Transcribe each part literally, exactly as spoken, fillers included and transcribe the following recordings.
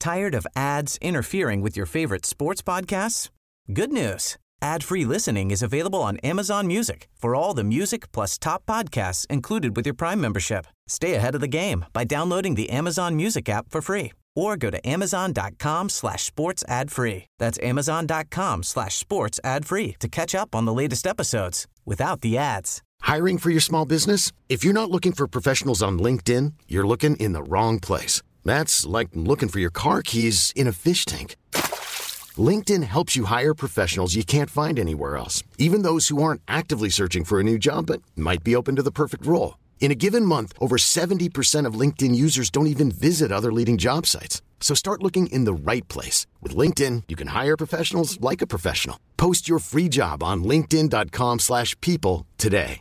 Tired of ads interfering with your favorite sports podcasts? Good news. Ad-free listening is available on Amazon Music for all the music plus top podcasts included with your Prime membership. Stay ahead of the game by downloading the Amazon Music app for free or go to amazon.com slash sports ad free. That's amazon.com slash sports ad free to catch up on the latest episodes without the ads. Hiring for your small business? If you're not looking for professionals on LinkedIn, you're looking in the wrong place. That's like looking for your car keys in a fish tank. LinkedIn helps you hire professionals you can't find anywhere else, even those who aren't actively searching for a new job but might be open to the perfect role. In a given month, over seventy percent of LinkedIn users don't even visit other leading job sites. So start looking in the right place. With LinkedIn, you can hire professionals like a professional. Post your free job on linkedin.com slash people today.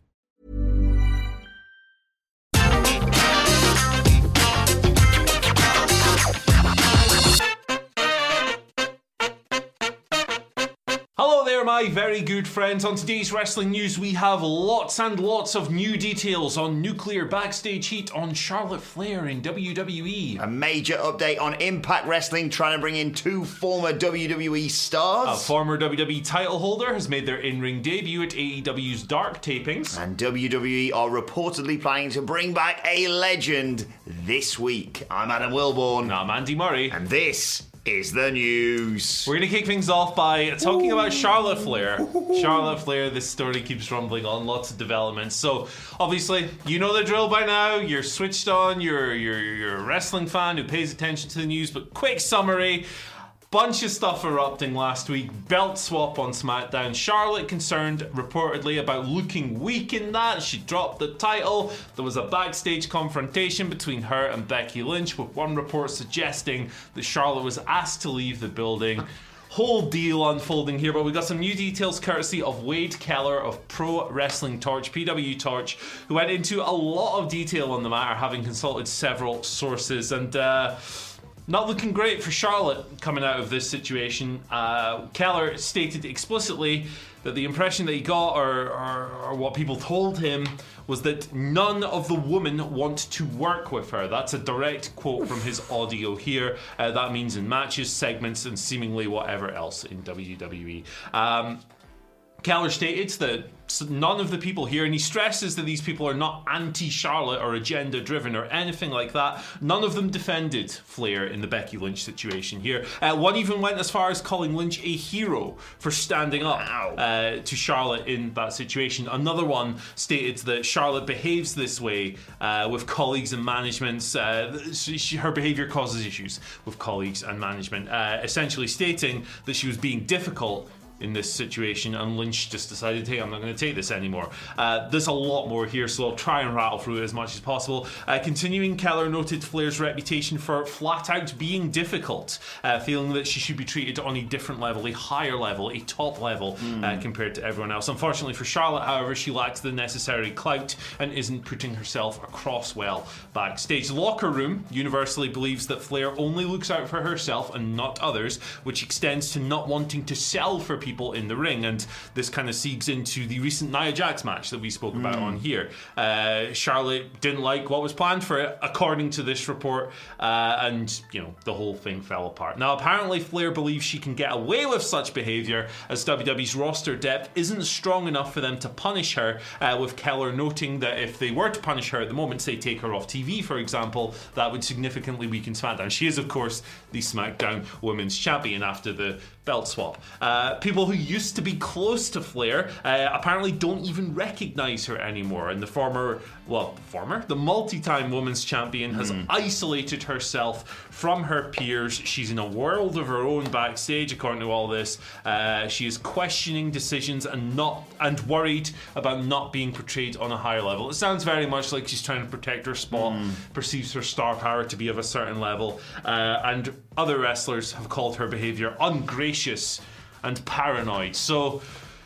Hello there, my very good friends. On today's wrestling news, we have lots and lots of new details on Nuclear backstage heat on Charlotte Flair in W W E. A major update on Impact Wrestling trying to bring in two former W W E stars. A former W W E title holder has made their in-ring debut at A E W's Dark tapings. And W W E are reportedly planning to bring back a legend this week. I'm Adam Wilborn. And I'm Andy Murray. And this is the news. We're going to kick things off by talking about Charlotte Flair. Charlotte Flair, this story keeps rumbling on, lots of developments. So, obviously, you know the drill by now. You're switched on. You're, you're, you're a wrestling fan who pays attention to the news. But quick summary. Bunch of stuff erupting last week. Belt swap on SmackDown. Charlotte concerned reportedly about looking weak in that. She dropped the title. There was a backstage confrontation between her and Becky Lynch, with one report suggesting that Charlotte was asked to leave the building. Whole deal unfolding here, but we got some new details courtesy of Wade Keller of Pro Wrestling Torch, P W Torch, who went into a lot of detail on the matter, having consulted several sources. And uh not looking great for Charlotte coming out of this situation. Uh, Keller stated explicitly that the impression that he got, or, or, or what people told him, was that none of the women want to work with her. That's a direct quote from his audio here. Uh, that means in matches, segments, and seemingly whatever else in W W E. Um, Keller stated that none of the people here, and he stresses that these people are not anti-Charlotte or agenda-driven or anything like that. None of them defended Flair in the Becky Lynch situation here. Uh, one even went as far as calling Lynch a hero for standing up uh, to Charlotte in that situation. Another one stated that Charlotte behaves this way uh, with colleagues and management. Uh, she, her behavior causes issues with colleagues and management, uh, essentially stating that she was being difficult in this situation, and Lynch just decided, hey, I'm not going to take this anymore. Uh, there's a lot more here, so I'll try and rattle through it as much as possible. Uh, continuing, Keller noted Flair's reputation for flat out being difficult, uh, feeling that she should be treated on a different level, a higher level, a top level mm. uh, compared to everyone else. Unfortunately for Charlotte, however, she lacks the necessary clout and isn't putting herself across well backstage. The locker room universally believes that Flair only looks out for herself and not others, which extends to not wanting to sell for people in the ring, and this kind of segues into the recent Nia Jax match that we spoke about mm. on here. Uh, Charlotte didn't like what was planned for it, according to this report, uh, and you know the whole thing fell apart. Now, apparently, Flair believes she can get away with such behavior as W W E's roster depth isn't strong enough for them to punish her. Uh, with Keller noting that if they were to punish her at the moment, say take her off T V, for example, that would significantly weaken SmackDown. She is, of course, the SmackDown Women's Champion after the belt swap. Uh, people who used to be close to Flair uh, apparently don't even recognize her anymore, and the former, well, former, the multi-time Women's Champion has mm. isolated herself from her peers. She's in a world of her own backstage, according to all this. Uh, she is questioning decisions and not and worried about not being portrayed on a higher level. It sounds very much like she's trying to protect her spot, mm. perceives her star power to be of a certain level, uh, and other wrestlers have called her behavior ungracious and paranoid. So,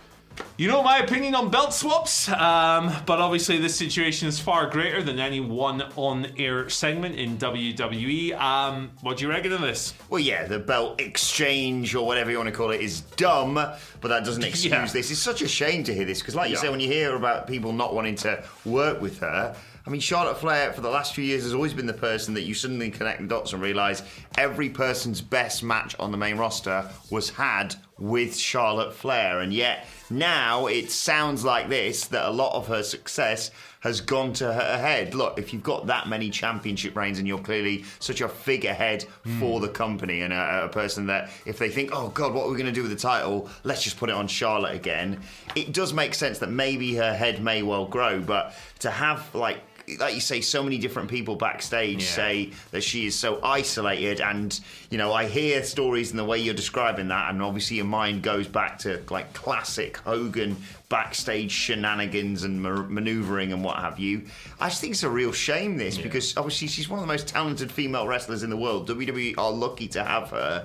you know my opinion on belt swaps, um, but obviously this situation is far greater than any one on-air segment in W W E. Um, what do you reckon of this? Well, yeah, the belt exchange, or whatever you want to call it, is dumb, but that doesn't excuse yeah. this. It's such a shame to hear this, because like you yeah. say, when you hear about people not wanting to work with her, I mean, Charlotte Flair, for the last few years, has always been the person that you suddenly connect the dots and realise every person's best match on the main roster was had with Charlotte Flair. And yet, now it sounds like this, that a lot of her success has gone to her head. Look, if you've got that many championship reigns and you're clearly such a figurehead mm. for the company and a, a person that if they think, oh God, what are we going to do with the title? Let's just put it on Charlotte again. It does make sense that maybe her head may well grow, but to have, like, like you say, so many different people backstage yeah. say that she is so isolated, and you know, I hear stories in the way you're describing that, and obviously your mind goes back to like classic Hogan backstage shenanigans and ma- manoeuvring and what have you. I just think it's a real shame this yeah. because obviously she's one of the most talented female wrestlers in the world. W W E are lucky to have her.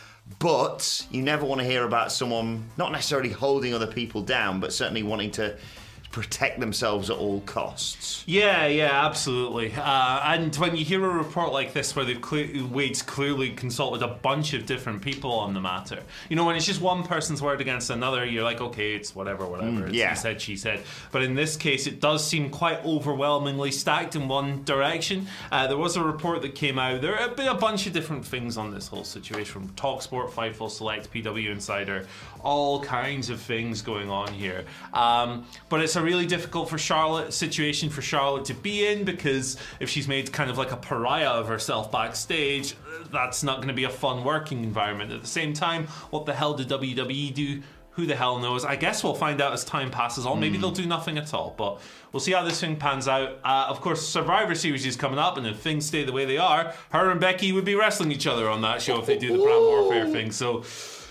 But you never want to hear about someone not necessarily holding other people down, but certainly wanting to protect themselves at all costs. Yeah, yeah, absolutely. Uh, and when you hear a report like this where they've cle- Wade's clearly consulted a bunch of different people on the matter, you know, when it's just one person's word against another, you're like, okay, it's whatever, whatever. Mm, it's yeah. he said, she said. But in this case, it does seem quite overwhelmingly stacked in one direction. Uh, there was a report that came out. There have been a bunch of different things on this whole situation, from TalkSport, Fightful Select, P W Insider, all kinds of things going on here. Um, but it's a really difficult for Charlotte situation for Charlotte to be in, because if she's made kind of like a pariah of herself backstage, that's not going to be a fun working environment. At the same time, what the hell did W W E do? Who the hell knows? I guess we'll find out as time passes on. Maybe mm. they'll do nothing at all, but we'll see how this thing pans out. Uh, of course, Survivor Series is coming up, and if things stay the way they are, her and Becky would be wrestling each other on that show if they do the Brand Warfare thing. So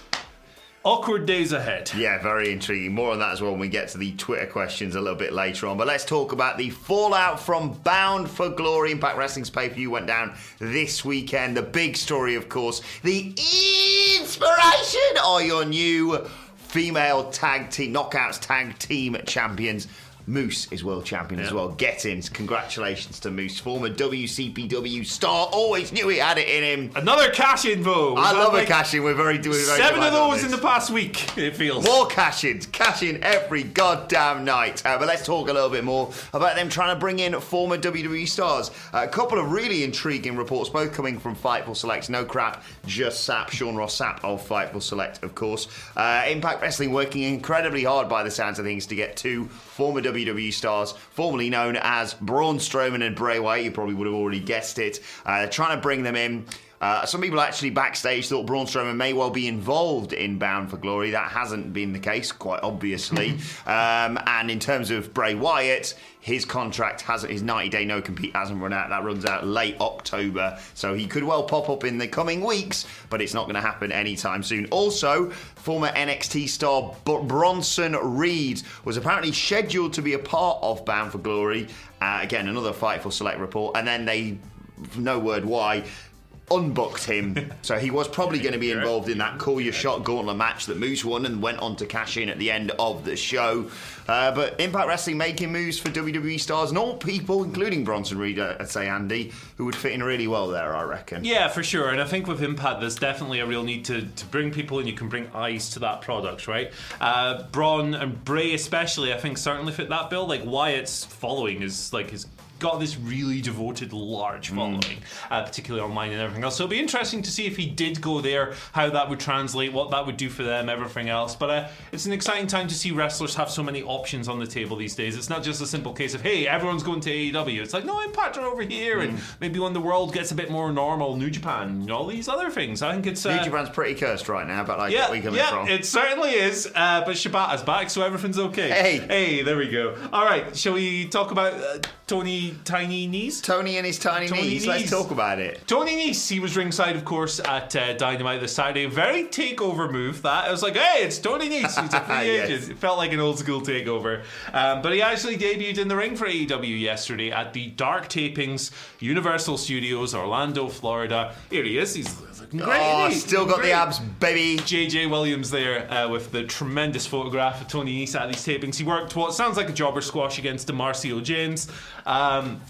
awkward days ahead. Yeah, very intriguing. More on that as well when we get to the Twitter questions a little bit later on. But let's talk about the fallout from Bound for Glory. Impact Wrestling's pay-per-view went down this weekend. The big story, of course, the inspiration are your new female tag team, Knockouts tag team champions. Moose is world champion yeah. as well. Get-ins. Congratulations to Moose, former W C P W star. Always knew he had it in him. Another cash-in, Bo. I love like a cash-in. We're very doing very seven of those in the past week. It feels more cash-ins. Cash-in every goddamn night. Uh, but let's talk a little bit more about them trying to bring in former W W E stars. Uh, a couple of really intriguing reports, both coming from Fightful Select. No crap, just Sap. Sean Ross Sapp of Fightful Select, of course. Uh, Impact Wrestling working incredibly hard by the sounds of things to get two former W W E stars, formerly known as Braun Strowman and Bray Wyatt. You probably would have already guessed it. Uh, trying to bring them in. Uh, some people actually backstage thought Braun Strowman may well be involved in Bound for Glory. That hasn't been the case, quite obviously. um, and in terms of Bray Wyatt, his contract has his ninety-day no-compete hasn't run out. That runs out late October, so he could well pop up in the coming weeks, but it's not going to happen anytime soon. Also, former N X T star B- Bronson Reed was apparently scheduled to be a part of Bound for Glory. Uh, again, another Fightful Select report, and then they, no word why, unbooked him. So he was probably going to be involved in that Call Your Shot gauntlet match that Moose won and went on to cash in at the end of the show. Uh, but Impact Wrestling making moves for W W E stars and all people, including Bronson Reed, I'd say, Andy, who would fit in really well there, I reckon. Yeah, for sure. And I think with Impact, there's definitely a real need to, to bring people in. You can bring eyes to that product, right? Uh, Braun and Bray especially, I think, certainly fit that bill. Like, Wyatt's following is like his got this really devoted large following, mm. uh, particularly online and everything else. So it'll be interesting to see if he did go there, how that would translate, what that would do for them, everything else. But uh, it's an exciting time to see wrestlers have so many options on the table these days. It's not just a simple case of, hey, everyone's going to A E W. It's like, no, Impact are over here, mm. and maybe when the world gets a bit more normal, New Japan, and all these other things. I think it's uh, New Japan's pretty cursed right now, but like, yeah, where we coming yeah, from? It certainly is. Uh, but Shibata's back, so everything's okay. Hey, hey, there we go. All right, shall we talk about uh, Tony Tiny Knees? Tony and his tiny Tony knees. Nese. Let's talk about it. Tony Nese, he was ringside, of course, at uh, Dynamite this Saturday. Very takeover move, that. I was like, hey, it's Tony Nese. He's a free yes. agent. It felt like an old school takeover. Um, but he actually debuted in the ring for A E W yesterday at the Dark Tapings, Universal Studios, Orlando, Florida. Here he is. He's looking great. Oh, He's still got great. the abs, baby. J J Williams there uh, with the tremendous photograph of Tony Nese at these tapings. He worked what sounds like a jobber squash against DeMarcio James. Um...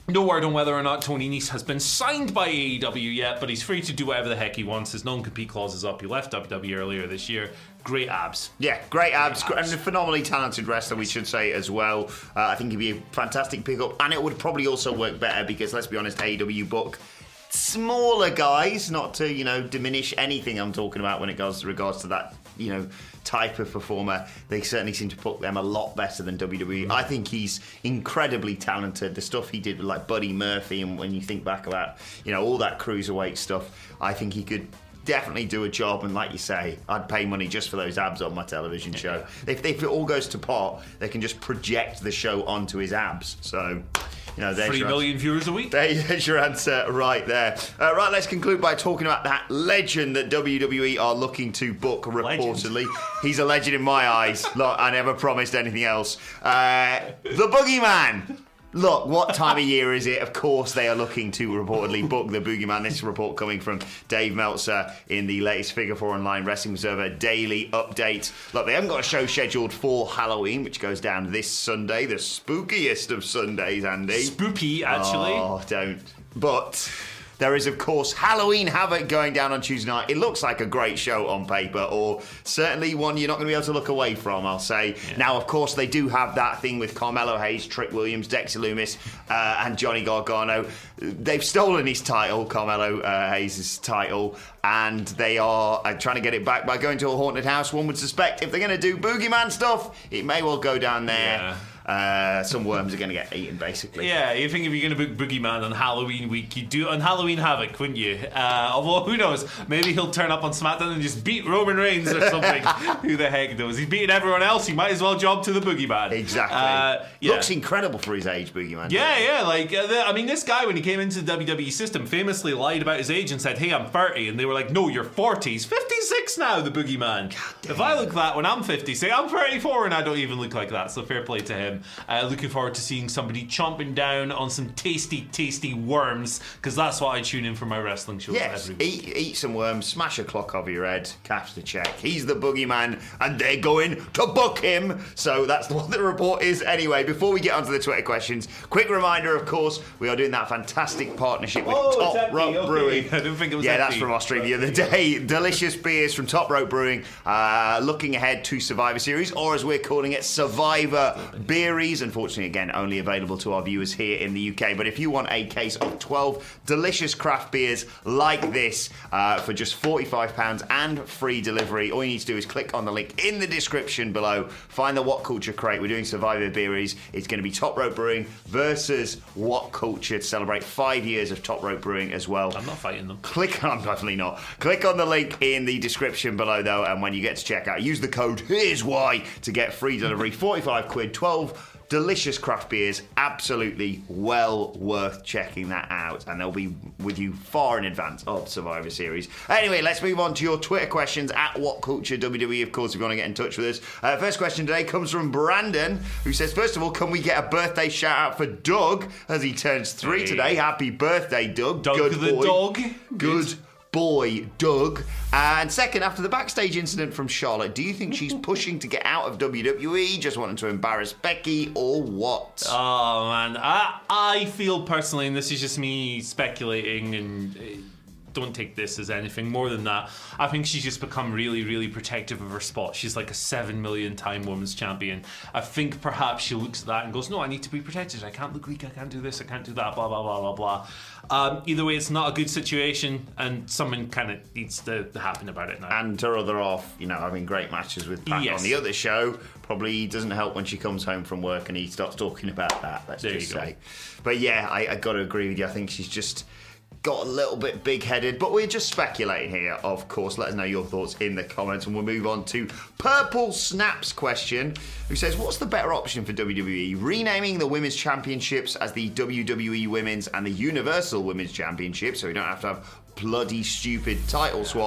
No word on whether or not Tony Nese has been signed by A E W yet, but he's free to do whatever the heck he wants. His non-compete clause is up. He left W W E earlier this year. Great abs. Yeah, great abs, Great abs. and a phenomenally talented wrestler, we should say as well. Uh, I think he'd be a fantastic pickup, and it would probably also work better because, let's be honest, A E W book smaller guys, not to, you know, diminish anything I'm talking about when it goes regards to that, you know, type of performer. They certainly seem to put them a lot better than W W E. Mm. I think he's incredibly talented. The stuff he did with like Buddy Murphy, and when you think back about, you know, all that cruiserweight stuff, I think he could definitely do a job. And like you say, I'd pay money just for those abs on my television yeah. show. If, if it all goes to pot, they can just project the show onto his abs. So, you know, there's Three million answer. viewers a week. There's your answer right there. Uh, right, let's conclude by talking about that legend that W W E are looking to book reportedly. Legend. He's a legend in my eyes. Look, I never promised anything else. Uh, the Boogeyman. Look, what time of year is it? Of course they are looking to reportedly book the Boogeyman. This is a report coming from Dave Meltzer in the latest Figure Four Online Wrestling Observer daily update. Look, they haven't got a show scheduled for Halloween, which goes down this Sunday, the spookiest of Sundays, Andy. Spooky, actually. Oh, don't. But there is, of course, Halloween Havoc going down on Tuesday night. It looks like a great show on paper, or certainly one you're not going to be able to look away from, I'll say. Yeah. Now, of course, they do have that thing with Carmelo Hayes, Trick Williams, Dexter Lumis, uh, and Johnny Gargano. They've stolen his title, Carmelo uh, Hayes' title, and they are uh, trying to get it back by going to a haunted house. One would suspect if they're going to do Boogeyman stuff, it may well go down there. Yeah. Uh, some worms are going to get eaten, basically. Yeah, you think if you're going to book Boogeyman on Halloween week, you'd do it on Halloween Havoc, wouldn't you? Uh, although, who knows? Maybe he'll turn up on SmackDown and just beat Roman Reigns or something. Who the heck knows? He's beating everyone else. He might as well jump to the Boogeyman. Exactly. Uh, yeah. Looks incredible for his age, Boogeyman. Yeah, yeah. Like, uh, the, I mean, this guy, when he came into the W W E system, famously lied about his age and said, hey, I'm thirty. And they were like, no, you're forty. He's fifty-six now, the Boogeyman. If I look that when I'm fifty-six, I'm thirty-four and I don't even look like that. So fair play to him. Uh, looking forward to seeing somebody chomping down on some tasty, tasty worms, because that's what I tune in for my wrestling shows yes, every week. Eat, eat some worms, smash a clock over your head, cash the check. He's the Boogeyman, and they're going to book him. So that's what the report is anyway. Before we get onto the Twitter questions, quick reminder, of course, we are doing that fantastic partnership with oh, Top Rope okay. Brewing. I didn't think it was Yeah, empty. that's from Australia the other day. Delicious beers from Top Rope Brewing, uh, looking ahead to Survivor Series, or as we're calling it, Survivor Beeries. Unfortunately, again, only available to our viewers here in the U K. But if you want a case of twelve delicious craft beers like this uh, for just forty-five pounds and free delivery, all you need to do is click on the link in the description below. Find the What Culture crate. We're doing Survivor Beeries. It's going to be Top Rope Brewing versus What Culture to celebrate five years of Top Rope Brewing as well. I'm not fighting them. Click on, definitely not. Click on the link in the description below, though, and when you get to checkout, use the code Here's Why to get free delivery. forty-five quid, twelve delicious craft beers, absolutely well worth checking that out, and they'll be with you far in advance of Survivor Series. Anyway, let's move on to your Twitter questions at What Culture W W E, of course, if you want to get in touch with us. Uh, first question today comes from Brandon, who says, first of all, can we get a birthday shout out for Doug as he turns three hey. today? Happy birthday, Doug. Doug Good the boy. dog. Good. Good. boy, Doug. And second, after the backstage incident from Charlotte, do you think she's pushing to get out of W W E, just wanting to embarrass Becky, or what? Oh, man. I, I feel personally, and this is just me speculating, and uh, don't take this as anything more than that, I think she's just become really, really protective of her spot. She's like a seven million time women's champion. I think perhaps she looks at that and goes, no, I need to be protected. I can't look weak. I can't do this. I can't do that. Blah, blah, blah, blah, blah. Um, either way, it's not a good situation, and something kind of needs to happen about it now. And her other half, you know, having great matches with Pat yes. on the other show, probably doesn't help when she comes home from work and he starts talking about that, let's there just say. But yeah, I, I got to agree with you. I think she's just got a little bit big-headed, but we're just speculating here, of course. Let us know your thoughts in the comments, and we'll move on to Purple Snaps question, who says, what's the better option for W W E? Renaming the Women's Championships as the W W E Women's and the Universal Women's Championships, so we don't have to have bloody stupid title swaps,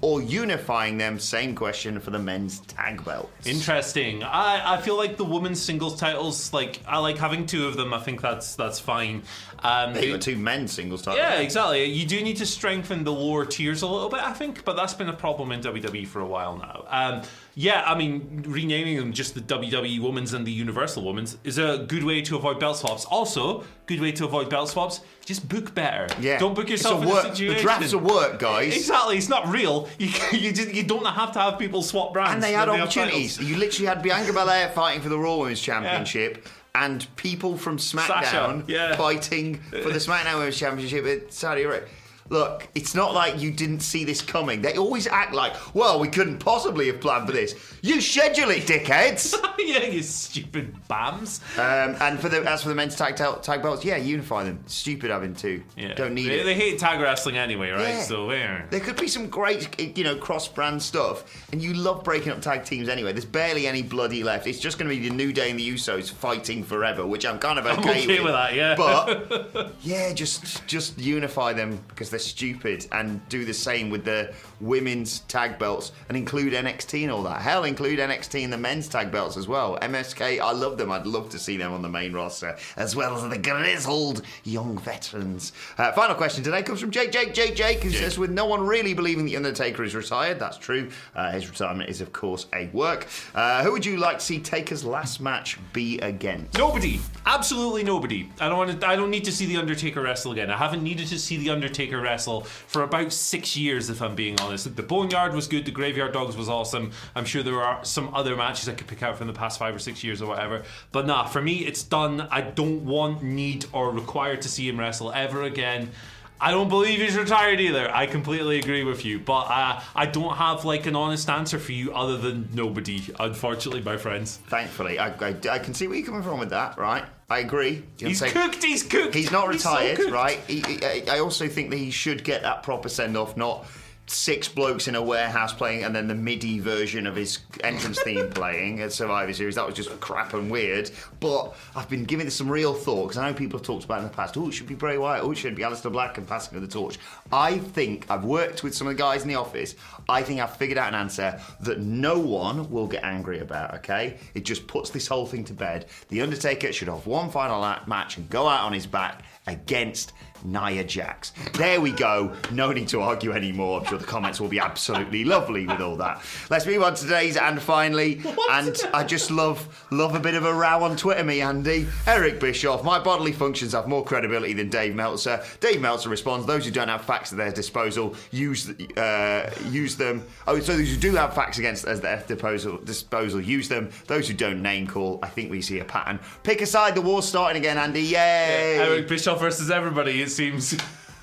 or unifying them? Same question for the men's tag belts. Interesting. I, I feel like the women's singles titles, like I like having two of them. I think that's that's fine. Um, There you got two men's singles titles. Yeah, exactly. You do need to strengthen the lower tiers a little bit, I think, but that's been a problem in W W E for a while now. Um, yeah, I mean, renaming them just the W W E Women's and the Universal Women's is a good way to avoid belt swaps. Also, good way to avoid belt swaps, just book better. Yeah. Don't book yourself It's a in work, a situation. The drafts are work, guys. Exactly. It's not real. You you, just, you don't have to have people swap brands. And they had when have opportunities. titles. You literally had Bianca Belair fighting for the Raw Women's Championship. Yeah. And people from SmackDown Sasha, yeah. fighting for the SmackDown Women's Championship at Saudi Arabia. Look, it's not like you didn't see this coming. They always act like, well, we couldn't possibly have planned for this. You schedule it, dickheads. Yeah, you stupid bams. Um, and for the as for the men's tag, tag belts, yeah, unify them. Stupid having two. Yeah. Don't need they, it. They hate tag wrestling anyway, right? Yeah. So there. There could be some great, you know, cross-brand stuff, and you love breaking up tag teams anyway. There's barely any bloody left. It's just going to be the New Day and the Usos fighting forever, which I'm kind of okay, I'm okay with. with that, yeah. But yeah, just just unify them because they're stupid, and do the same with the women's tag belts and include N X T and all that. Hell, include N X T in the men's tag belts as well. M S K, I love them. I'd love to see them on the main roster, as well as the grizzled young veterans. Uh, final question today comes from Jake, Jake, Jake, Jake, who Jake. says, with no one really believing The Undertaker is retired, that's true. Uh, his retirement is, of course, a work. Uh, who would you like to see Taker's last match be against? Nobody. Absolutely nobody. I don't want to, I don't need to see The Undertaker wrestle again. I haven't needed to see The Undertaker wrestle for about six years, if I'm being honest. The Boneyard was good. The Graveyard Dogs was awesome. I'm sure there are some other matches I could pick out from the past five or six years or whatever. But nah, for me, it's done. I don't want, need, or require to see him wrestle ever again. I don't believe he's retired either. I completely agree with you. But uh, I don't have like an honest answer for you other than nobody, unfortunately, my friends. Thankfully. I, I, I can see where you're coming from with that, right? I agree. He's say, cooked, he's cooked. He's not retired, he's so right? He, he, I also think that he should get that proper send-off, not six blokes in a warehouse playing and then the MIDI version of his entrance theme playing at Survivor Series. That was just crap and weird. But I've been giving this some real thought, because I know people have talked about it in the past. Oh, it should be Bray Wyatt. Oh, it should be Aleister Black and passing of the torch. I think I've worked with some of the guys in the office. I think I've figured out an answer that no one will get angry about, okay? It just puts this whole thing to bed. The Undertaker should have one final match and go out on his back against Nia Jax. There we go. No need to argue anymore. I'm sure the comments will be absolutely lovely with all that. Let's move on to today's and finally. What? And I just love love a bit of a row on Twitter, me, Andy. Eric Bischoff, my bodily functions have more credibility than Dave Meltzer. Dave Meltzer responds, those who don't have facts at their disposal, use uh, use them. Oh, so those who do have facts against at their disposal, disposal, use them. Those who don't name call, I think we see a pattern. Pick a side, the war's starting again, Andy. Yay! Yeah, Eric Bischoff versus everybody, it seems.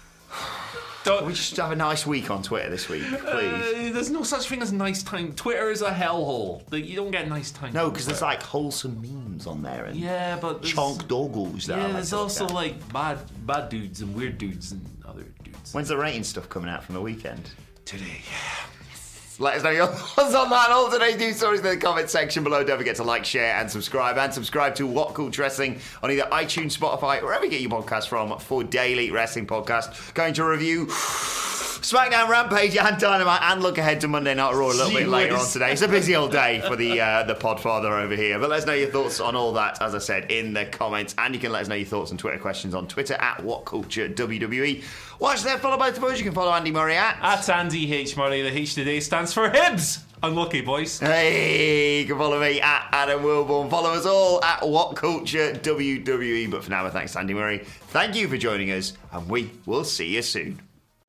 Don't we just have a nice week on Twitter this week, please? Uh, there's no such thing as nice time. Twitter is a hellhole. You don't get nice time. No, because there's like wholesome memes on there and yeah, but chonk doggos. That yeah, like there's also down. like bad, bad dudes and weird dudes and other dudes. When's the rating stuff coming out from the weekend? Today. Let us know your thoughts on that. All today's news stories in the comment section below. Don't forget to like, share, and subscribe. And subscribe to What Culture Wrestling on either iTunes, Spotify, wherever you get your podcasts from for daily wrestling podcast. Going to review SmackDown, Rampage, and Dynamite, and look ahead to Monday Night Raw a little Gee bit later whiz. on today. It's a busy old day for the uh, the Podfather over here. But let us know your thoughts on all that, as I said, in the comments. And you can let us know your thoughts and Twitter questions on Twitter at WhatCultureWWE. Watch there, follow both of us. You can follow Andy Murray at... At Andy H. Murray. The H today stands for Hibs. Unlucky, boys. Hey, you can follow me at Adam Wilborn. Follow us all at WhatCultureWWE. But for now, thanks to Andy Murray. Thank you for joining us, and we will see you soon.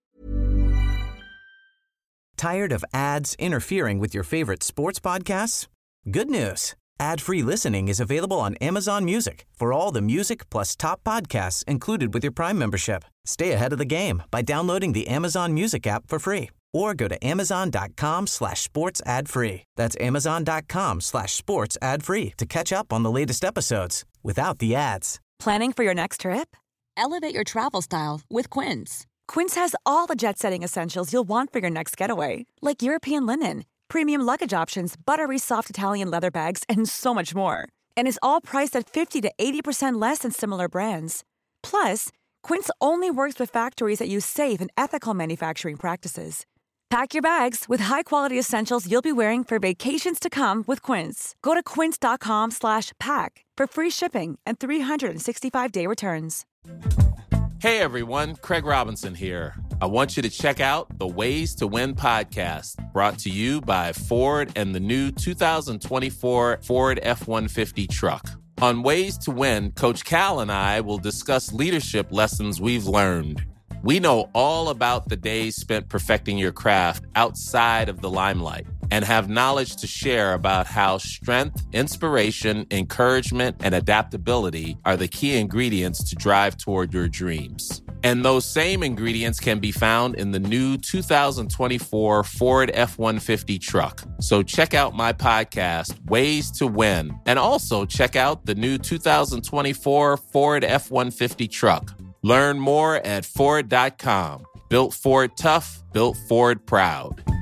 Tired of ads interfering with your favorite sports podcasts? Good news. Ad-free listening is available on Amazon Music for all the music plus top podcasts included with your Prime membership. Stay ahead of the game by downloading the Amazon Music app for free or go to amazon.com slash sports ad free. That's amazon.com slash sports ad free to catch up on the latest episodes without the ads. Planning for your next trip? Elevate your travel style with Quince. Quince has all the jet-setting essentials you'll want for your next getaway, like European linen, premium luggage options, buttery soft Italian leather bags, and so much more. And is all priced at fifty to eighty percent less than similar brands. Plus, Quince only works with factories that use safe and ethical manufacturing practices. Pack your bags with high-quality essentials you'll be wearing for vacations to come with Quince. Go to quince.com slash pack for free shipping and three sixty-five day returns. Hey everyone, Craig Robinson here. I want you to check out the Ways to Win podcast, brought to you by Ford and the new two thousand twenty-four Ford F one fifty truck. On Ways to Win, Coach Cal and I will discuss leadership lessons we've learned. We know all about the days spent perfecting your craft outside of the limelight and have knowledge to share about how strength, inspiration, encouragement, and adaptability are the key ingredients to drive toward your dreams. And those same ingredients can be found in the new two thousand twenty-four Ford F one fifty truck. So check out my podcast, Ways to Win, and also check out the new two thousand twenty-four Ford F one fifty truck. Learn more at Ford dot com. Built Ford tough, built Ford proud.